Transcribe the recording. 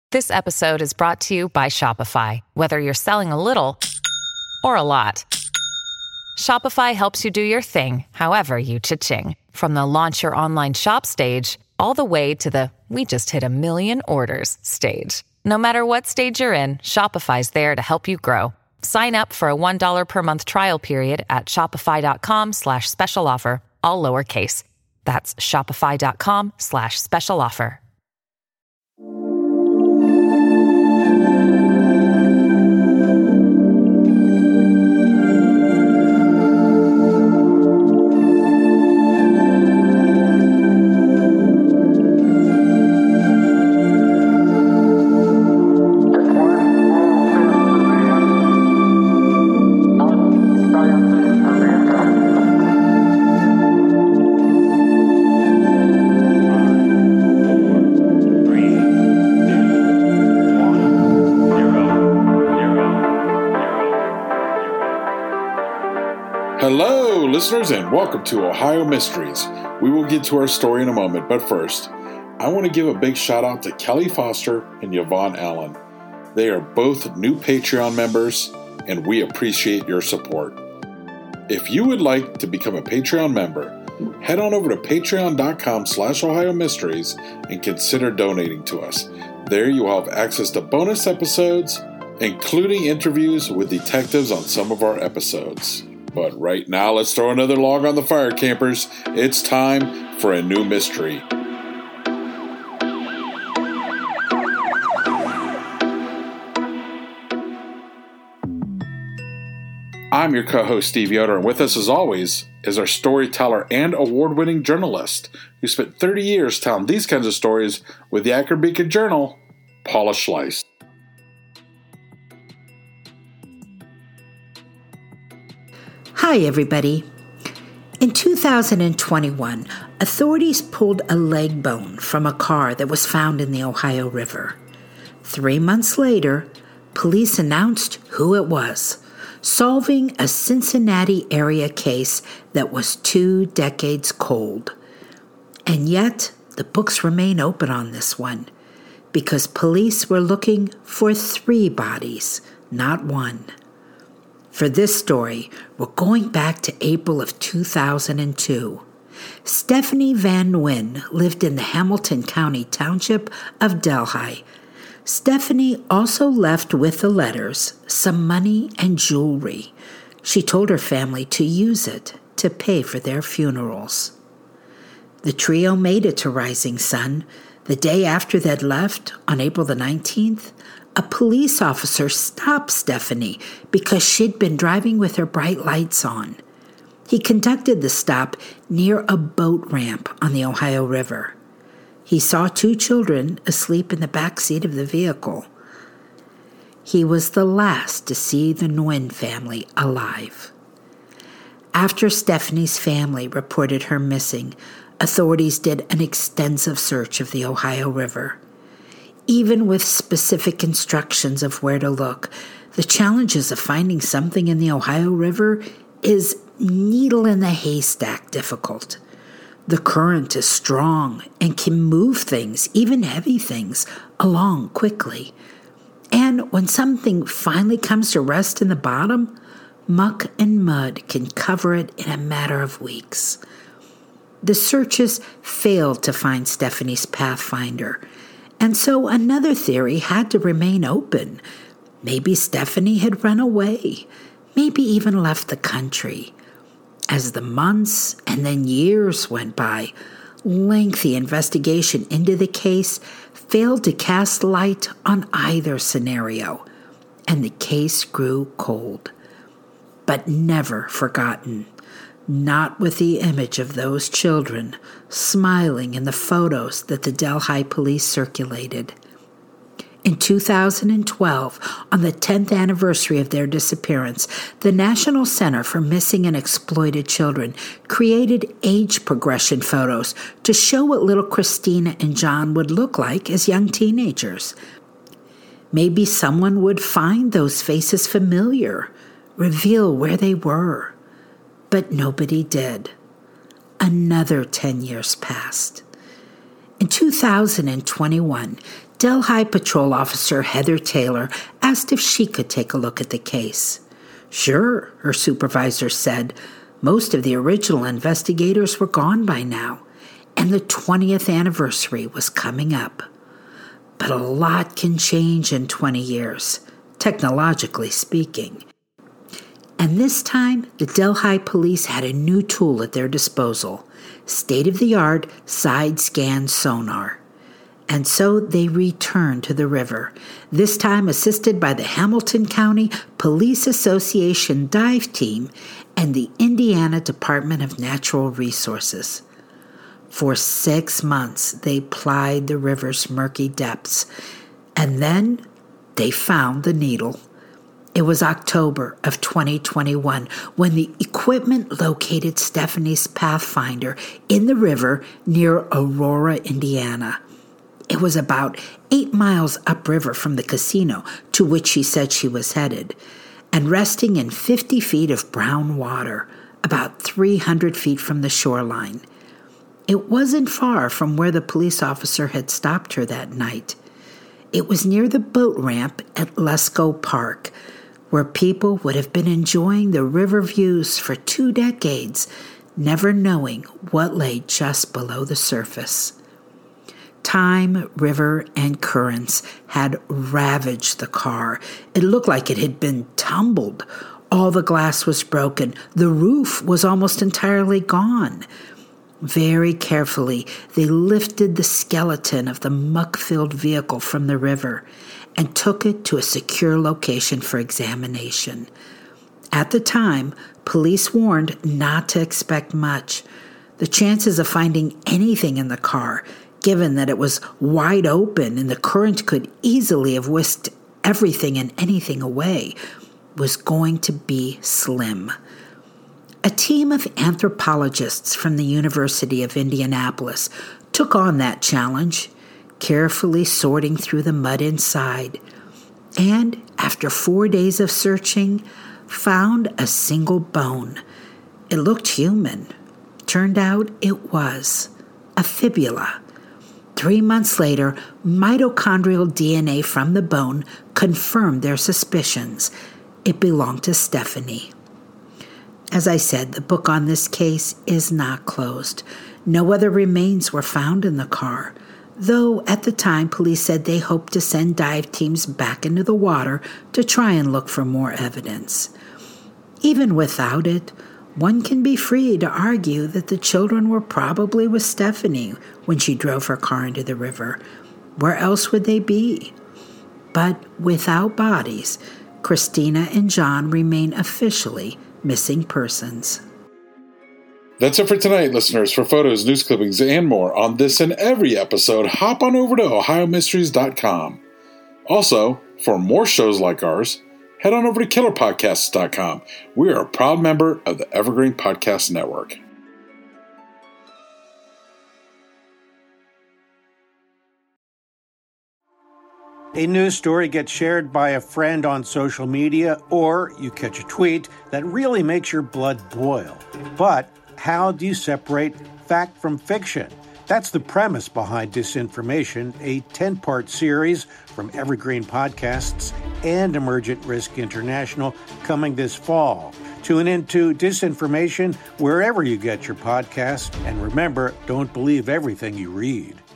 This episode is brought to you by Shopify. Whether you're selling a little or a lot, Shopify helps you do your thing, however you cha-ching. From the launch your online shop stage, all the way to the we just hit 1 million orders stage. No matter what stage you're in, Shopify's there to help you grow. Sign up for a $1 per month trial period at shopify.com/special offer, all lowercase. That's shopify.com/special offer. Hello, listeners, and welcome to Ohio Mysteries. We will get to our story in a moment, but first, I want to give a big shout out to Kelly Foster and Yvonne Allen. They are both new Patreon members, and we appreciate your support. If you would like to become a Patreon member, head on over to patreon.com/Ohio Mysteries and consider donating to us. There you will have access to bonus episodes, including interviews with detectives on some of our episodes. But right now, let's throw another log on the fire, campers. It's time for a new mystery. I'm your co-host, Steve Yoder, and with us, as always, is our storyteller and award-winning journalist who spent 30 years telling these kinds of stories with the Akron Beacon Journal, Paula Schleis. Hi, everybody. In 2021, authorities pulled a leg bone from a car that was found in the Ohio River. 3 months later, police announced who it was, solving a Cincinnati area case that was 2 decades cold. And yet, the books remain open on this one, because police were looking for 3 bodies, not 1. For this story, we're going back to April of 2002. Stephanie Van Nguyen lived in the Hamilton County township of Delhi. Stephanie also left with the letters some money and jewelry. She told her family to use it to pay for their funerals. The trio made it to Rising Sun. The day after they'd left, on April the 19th, a police officer stopped Stephanie because she'd been driving with her bright lights on. He conducted the stop near a boat ramp on the Ohio River. He saw 2 children asleep in the back seat of the vehicle. He was the last to see the Nguyen family alive. After Stephanie's family reported her missing, authorities did an extensive search of the Ohio River. Even with specific instructions of where to look, the challenges of finding something in the Ohio River is needle in the haystack difficult. The current is strong and can move things, even heavy things, along quickly. And when something finally comes to rest in the bottom, muck and mud can cover it in a matter of weeks. The searches failed to find Stephanie's pathfinder, and so another theory had to remain open. Maybe Stephanie had run away, maybe even left the country. As the months and then years went by, lengthy investigation into the case failed to cast light on either scenario, and the case grew cold. But never forgotten. Not with the image of those children smiling in the photos that the Delhi police circulated. In 2012, on the 10th anniversary of their disappearance, the National Center for Missing and Exploited Children created age progression photos to show what little Christina and John would look like as young teenagers. Maybe someone would find those faces familiar, reveal where they were. But nobody did. Another 10 years passed. In 2021, Delhi Patrol Officer Heather Taylor asked if she could take a look at the case. Sure, her supervisor said. Most of the original investigators were gone by now, and the 20th anniversary was coming up. But a lot can change in 20 years, technologically speaking. And this time, the Delhi police had a new tool at their disposal, state-of-the-art side-scan sonar. And so they returned to the river, this time assisted by the Hamilton County Police Association dive team and the Indiana Department of Natural Resources. For 6 months, they plied the river's murky depths, and then they found the needle. It was October of 2021 when the equipment located Stephanie's Pathfinder in the river near Aurora, Indiana. It was about 8 miles upriver from the casino to which she said she was headed, and resting in 50 feet of brown water, about 300 feet from the shoreline. It wasn't far from where the police officer had stopped her that night. It was near the boat ramp at Lesko Park, where people would have been enjoying the river views for 2 decades, never knowing what lay just below the surface. Time, river, and currents had ravaged the car. It looked like it had been tumbled. All the glass was broken. The roof was almost entirely gone. Very carefully, they lifted the skeleton of the muck-filled vehicle from the river and took it to a secure location for examination. At the time, police warned not to expect much. The chances of finding anything in the car, given that it was wide open and the current could easily have whisked everything and anything away, was going to be slim. A team of anthropologists from the University of Indianapolis took on that challenge, carefully sorting through the mud inside, and after 4 days of searching, found a single bone. It looked human. Turned out it was a fibula. 3 months later, mitochondrial DNA from the bone confirmed their suspicions. It belonged to Stephanie. As I said, the book on this case is not closed. No other remains were found in the car, though at the time police said they hoped to send dive teams back into the water to try and look for more evidence. Even without it, one can be free to argue that the children were probably with Stephanie when she drove her car into the river. Where else would they be? But without bodies, Christina and John remain officially missing persons. That's it for tonight, listeners. For photos, news clippings, and more on this and every episode, hop on over to OhioMysteries.com. Also, for more shows like ours, head on over to KillerPodcasts.com. We are a proud member of the Evergreen Podcast Network. A news story gets shared by a friend on social media, or you catch a tweet that really makes your blood boil. But how do you separate fact from fiction? That's the premise behind Disinformation, a 10-part series from Evergreen Podcasts and Emergent Risk International coming this fall. Tune into Disinformation wherever you get your podcasts, and remember, don't believe everything you read.